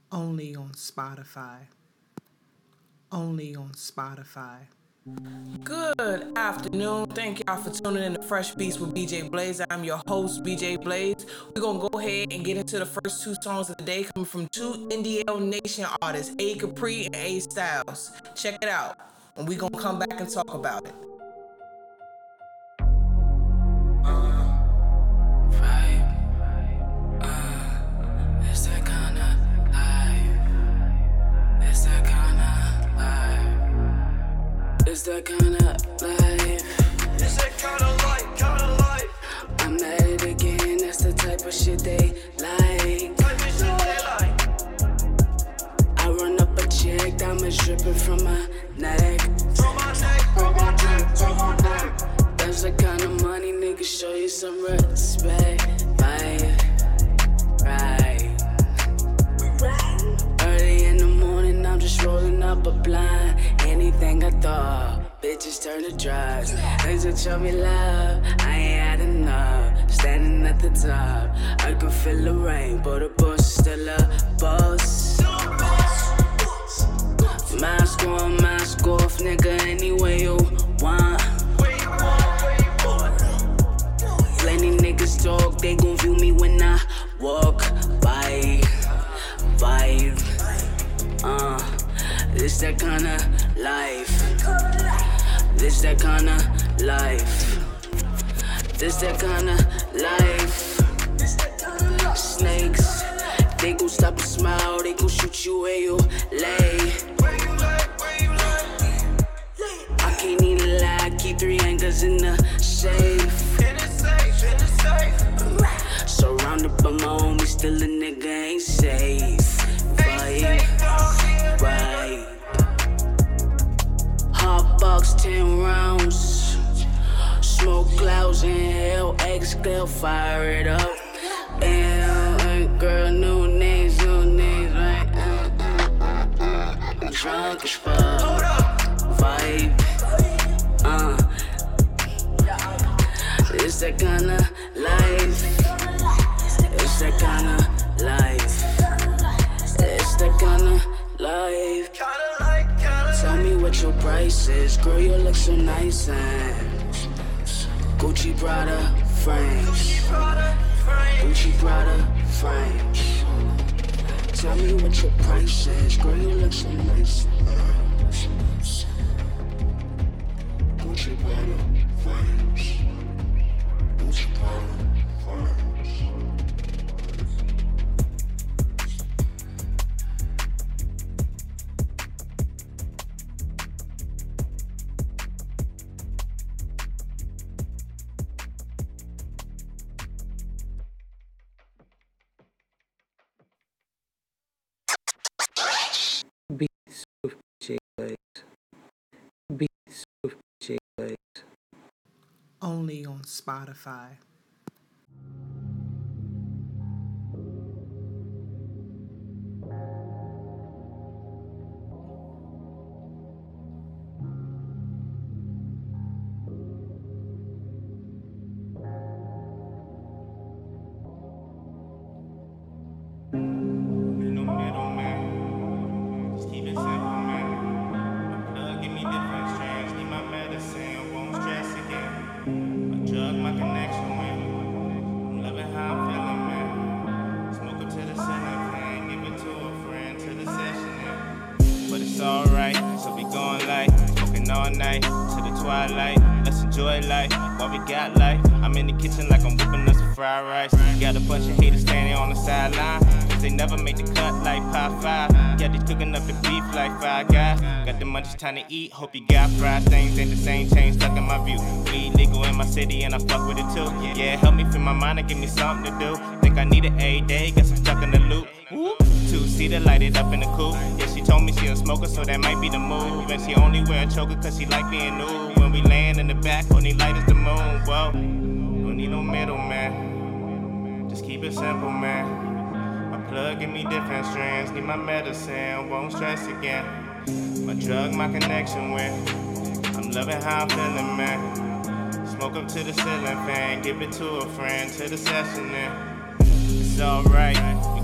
Only on Spotify. Only on Spotify. Good afternoon. Thank y'all for tuning in to Fresh Beats with BJ Blaze. I'm your host, BJ Blaze. We're going to go ahead and get into the first two songs of the day coming from two NDL Nation artists, A Capri and A Styles. Check it out. And we're going to come back and talk about it. It's that kinda life. It's that kinda life. It's that kinda life. It's that kinda life. I'm at it again, that's the type of shit they like. Type of shit they like. I run up a check, diamonds dripping from my neck. From my neck. That's the kind of money niggas show you some respect. Right. Early in the morning, I'm just rolling up a blind. Anything I thought, bitches turn to drugs. Things that show me love, I ain't had enough. Standing at the top, I can feel the rain, but the boss is still a boss. Mask on, mask off, nigga, any way you want. Plenty niggas talk, they gon' view me when I walk by. Vibe, this that kinda life. This that kinda life. This that kinda life. Snakes, they gon' stop and smile, they gon' shoot you where you lay. I can't even lie, keep 3 angles in the safe. Surrounded by my homies, still a nigga ain't safe. Right. Hot box, 10 rounds. Smoke clouds, inhale, exhale, fire it up. And girl, new names, right? I'm drunk as fuck. Vibe. It's that kinda life. It's that kinda life. It's that kinda life. Tell me what your price is. Girl, you look so nice and Gucci Prada frames. Gucci Prada frames. Tell me what your price is. Girl, you look so nice. Gucci Prada frames. Gucci Prada frames. Beats with BJ Blaze. Beats with BJ Blaze. Only on Spotify. Ain't no middleman. Just keep it simple, man. My plug give me different strands. Need my medicine, won't stress again. My drug, my connection with. I'm loving how I'm feeling, man. Smoke up to the ceiling fan, give it to a friend to the session end. But it's alright, so we going light. Smoking all night to the twilight. Let's enjoy life while we got life. I'm in the kitchen like I'm whipping us some fried rice. Got a bunch of haters standing on the sideline. They never make the cut like Pie 5. Yeah, they cooking up the beef like Five Guys. Got the munchies time to eat, hope you got fries. Things ain't the same, change stuck in my view. Weed legal in my city and I fuck with it too. Yeah, help me free my mind and give me something to do. Think I need it every day, guess I'm stuck in the loop. Two-seater lighted up in the coupe. Yeah, she told me she a smoker, so that might be the move. And she only wear a choker cause she like being new. When we land in the back, only light is the moon. Whoa, don't need no middleman. Just keep it simple, man. Plug give me different strands, need my medicine, won't stress again. My drug, my connection with. I'm loving how I'm feeling, man. Smoke up to the ceiling fan, give it to a friend, to the session then. It's alright, we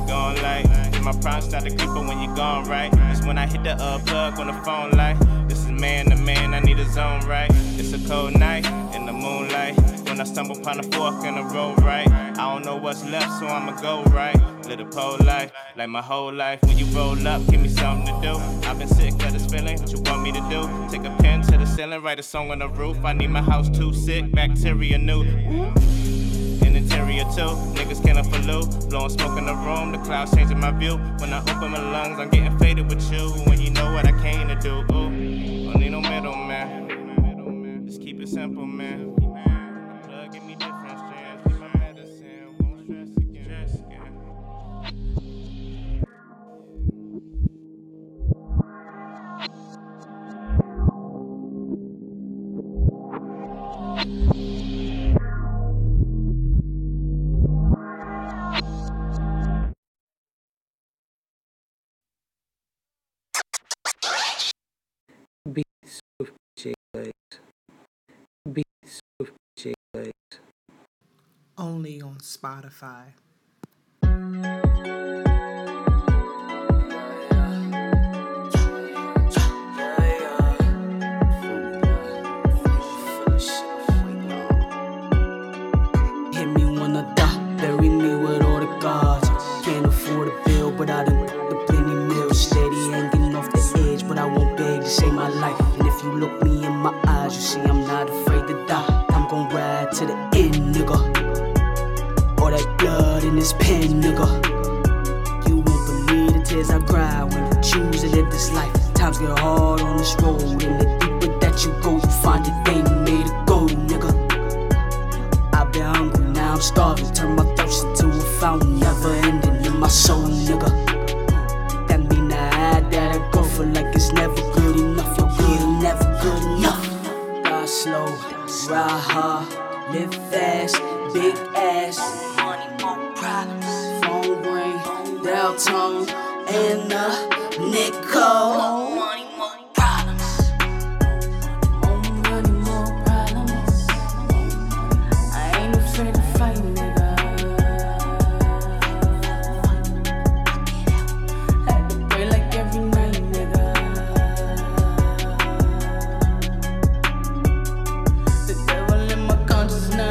gone light. My problems start to creep up when you gone right. It's when I hit the plug on the phone light. This is man to man, I need a zone right. It's a cold night in the moonlight. When I stumble upon a fork in the road right. I don't know what's left, so I'ma go right. Live the pole life, like my whole life. When you roll up, give me something to do. I've been sick of this feeling, what you want me to do? Take a pen to the ceiling, write a song on the roof. I need my house too sick, bacteria new. Interior too, niggas killing for loot. Blowing smoke in the room, the clouds changing my view. When I open my lungs, I'm getting faded with you. When you know what I came to do, ooh. Don't need no middle, man. Just keep it simple, man. Plug, give me different strands. Keep my medicine, won't stress again. Beats with BJ Blaze. Beats with BJ Blaze. Only on Spotify. Hit me when I die, bury me with all the gods. Can't afford a bill, but I done put the plenty meals. Steady hanging off the edge, but I won't beg to save my life. And if you look me in my eyes, you see I'm not afraid to die. I'm gon' ride to the end, nigga. All that blood in this pen, nigga. You won't believe the tears I cry when you choose to live this life. Times get hard on this road, and the deeper that you go, you find it ain't made of gold, nigga. I've been hungry, now I'm starving. Turn my thirst into a fountain, never ending in my soul, nigga. That mean I had that I go for like it's never good enough. You're good and never good enough. Die slow, ride hard, live fast, big ass. Money, more problems. Phone ring, dial tone, and nickel. Money, more problems. More money, more problems. I ain't afraid to fight, nigga. Had to pray like every night, nigga. The devil in my conscience now.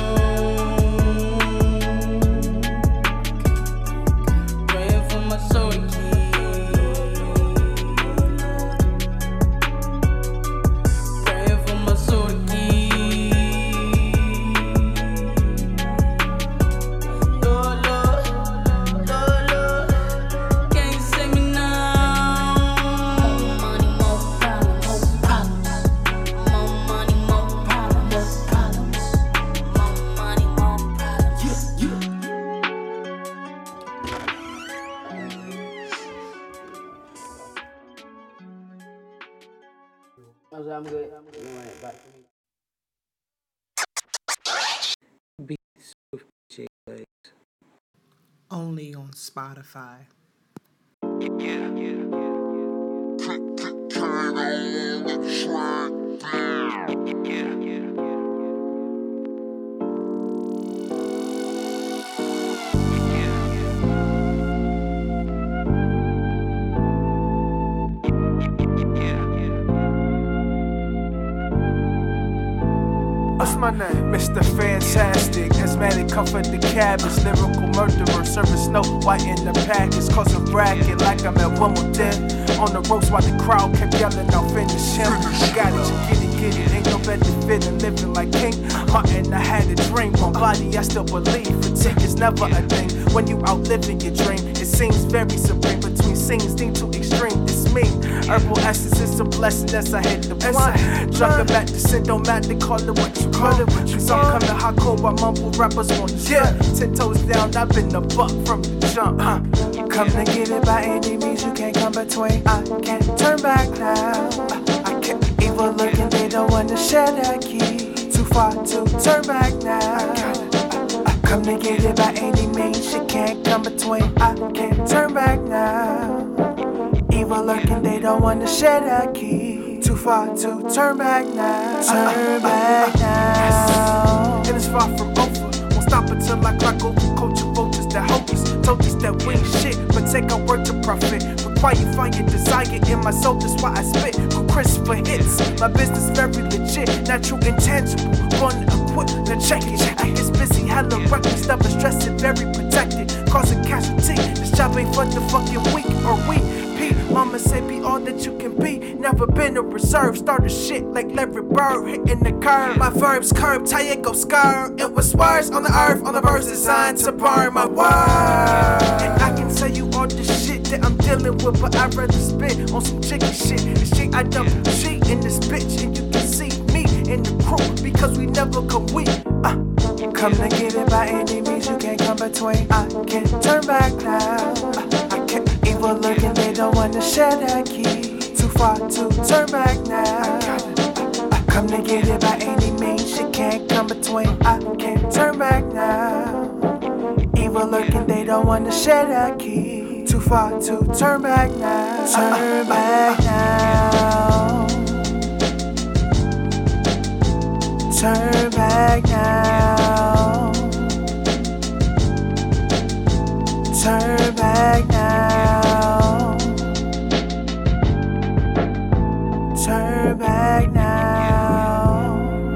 Praying for my soul to keep. Praying for my soul to keep. Lord, Lord, Lord, Lord, can you save me now? More money, more problems, more problems. More money, more problems, more problems. More money, more problems. I'm good. Beats with BJ Blaze. Only on Spotify. What's my name? Mr. Fantastic, asthmatic, comfort the cabbage, lyrical murderer, serving Snow White in the package, causing bracket like I'm at Wimbledon. On the ropes while the crowd kept yelling, I'll finish him. I got it, you get it, ain't no better fit than living like King. Hunting, I had a dream, on body I still believe. Fatigue is never a thing when you outliving your dream. It seems very supreme between scenes, deemed too extreme. It's me, herbal essence is a blessing as I hit the blunt. Drunk back to sin, don't matter, call it what you call it. Cause I'm coming hot cold while mumble rappers want to yeah. 10 toes down, I've been a buck from the jump. Come to get it by any means, you can't come between. I can't turn back now. I can't evil looking, they don't wanna share that key. Too far to turn back now. Come to get it by any means, you can't come between. I can't turn back now. Evil lurking, they don't wanna share that key. Too far to turn back now. Turn back now. And it's far from over. Won't stop until I clock over. Culture vultures that hocus. Told us that we ain't shit, but take our word to profit. Require find your desire in my soul, that's why I spit. Go Chris for hits. My business very legit, natural, intangible. Born to equip, now check it. I get busy, hella reckless, never stressing, very protected. Causing casualty. This job ain't for the fucking weak or weak. Mama said be all that you can be. Never been a reserve. Started shit like Larry Bird, hitting the curve. My verbs curb, tire go scar. It was words on the earth, on the verse designed to burn my word. And I can tell you all the shit that I'm dealing with, but I'd rather spit on some jiggy shit. And shit I double cheat in this bitch, and you can see me in the crew because we never come weak. Come to get it by any means, you can't come between. I can't turn back now. I can't evil looking, they don't wanna share that key. Too far to turn back now. Come to get it by any means, you can't come between. I can't turn back now. Evil looking, they don't wanna share that key. Too far to turn back now. Turn back now. Turn back now. Turn back now. Turn back now.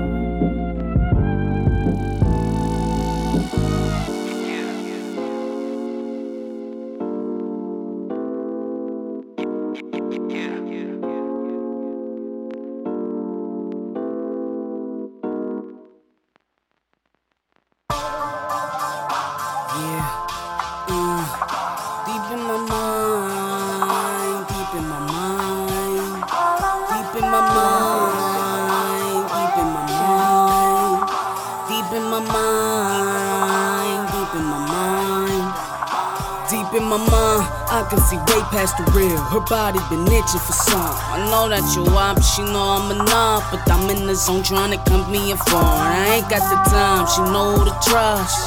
Deep in my mind, deep in my mind, deep in my mind, deep in my mind, deep in my mind, deep in my mind, deep in my mind. I can see way past the real. Her body been itching for some. I know that you up, she know I'm enough, but I'm in the zone trying to come me a phone. I ain't got the time, she know who to trust.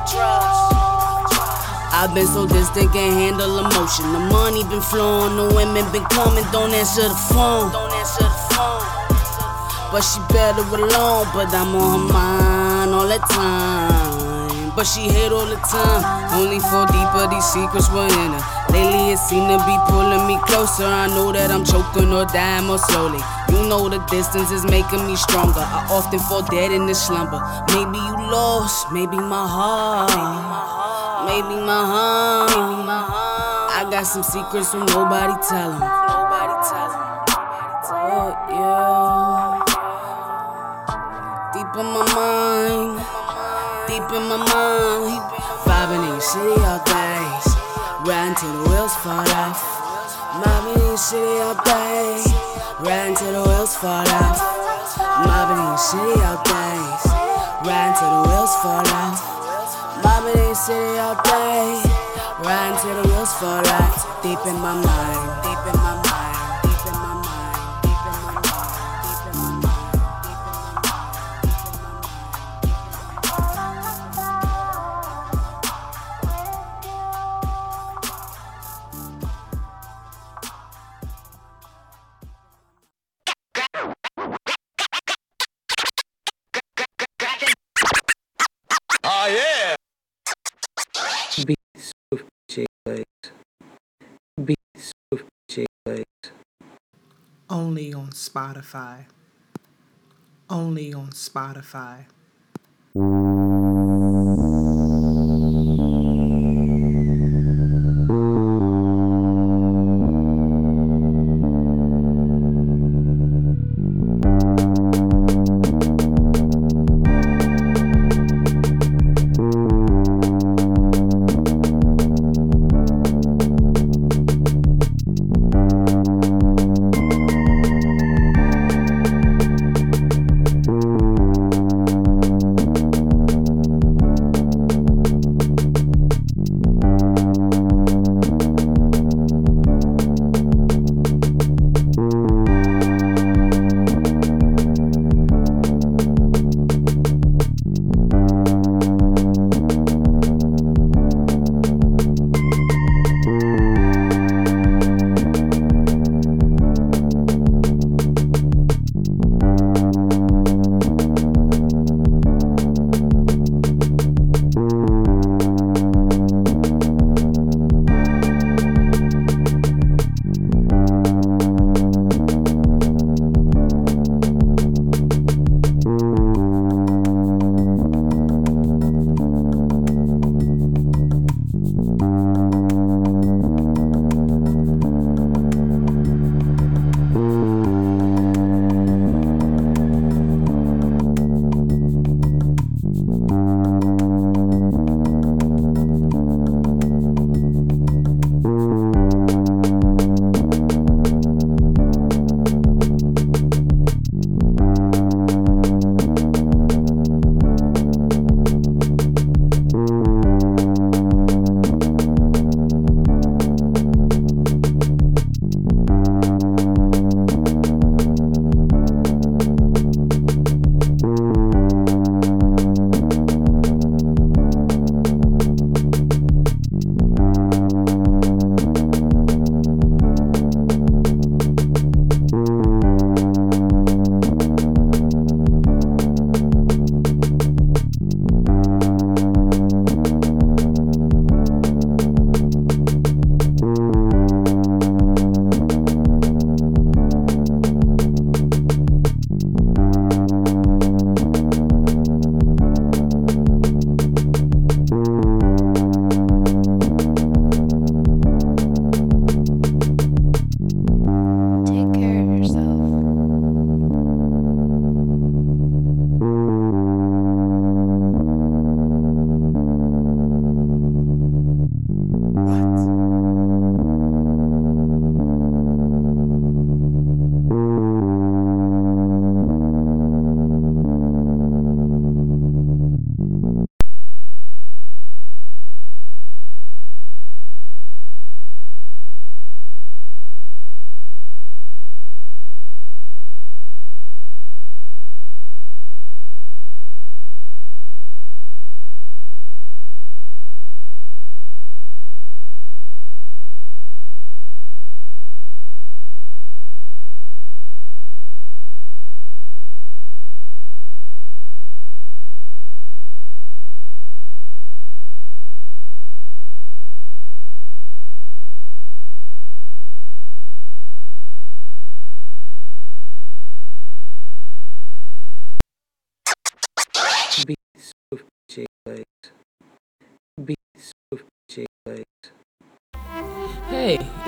I've been so distant, can't handle emotion. The money been flowing, the women been coming, don't answer the phone. But she better alone, but I'm on her mind all the time. But she hate all the time, only fall deeper, these secrets were in her. Lately it seem to be pulling me closer. I know that I'm choking or dying more slowly. You know the distance is making me stronger. I often fall dead in this slumber. Maybe you lost, maybe my heart. Maybe my heart. I got some secrets so nobody tell 'em. Oh yeah. Deep in my mind, deep in my mind. Vibing in your city all days, riding till the wheels fall off. Mobbing in your city all day, riding till the wheels fall off. Mobbing in your city all days, riding till the wheels fall off. Mobbing in the city all day, riding till the wheels fall off. Deep in my mind, deep in my mind, deep in my mind, deep in my mind, deep in my mind, deep in my mind. Oh yeah. Beats with BJ Blaze. Beats with BJ Blaze. Only on Spotify. Only on Spotify.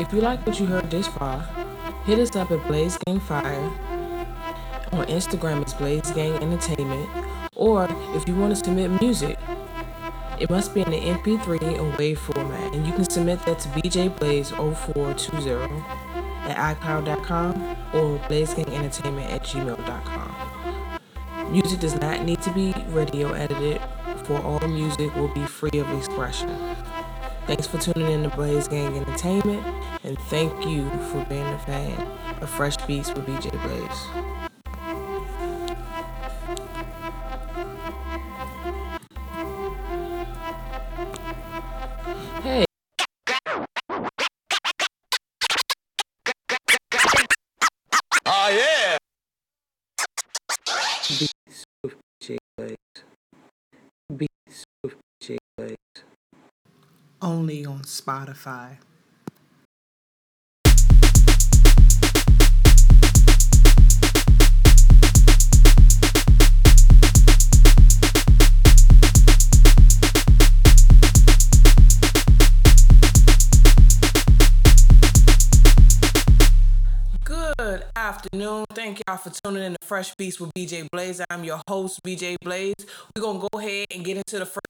if you like what you heard this far, hit us up at Blaze Gang Fire. On Instagram, it's Blaze Gang Entertainment. Or if you want to submit music, it must be in the MP3 and WAV format, and you can submit that to bjblaze0420 at iCloud.com or blazegangentertainment@gmail.com. Music does not need to be radio edited, for all music will be free of expression. Thanks for tuning in to Blaze Gang Entertainment, and thank you for being a fan of Fresh Beats with BJ Blaze. Hey. Oh yeah. Beats with BJ Blaze. Beats with BJ Blaze. Only on Spotify. Good afternoon. Thank y'all for tuning in to Fresh Beats with BJ Blaze. I'm your host, BJ Blaze. We're going to go ahead and get into the first.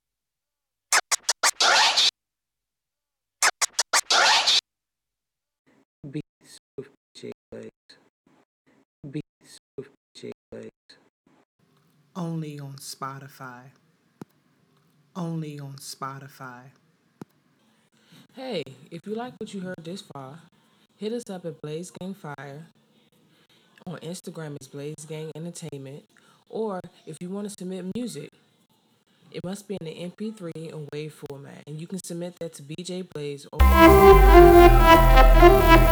Beats with BJ Blaze. Beats with BJ Blaze. Only on Spotify. Only on Spotify. Hey, if you like what you heard this far, hit us up at Blaze Gang Fire. On Instagram, it's Blaze Gang Entertainment. Or if you want to submit music, it must be in the MP3 and WAV format, and you can submit that to bjblaze.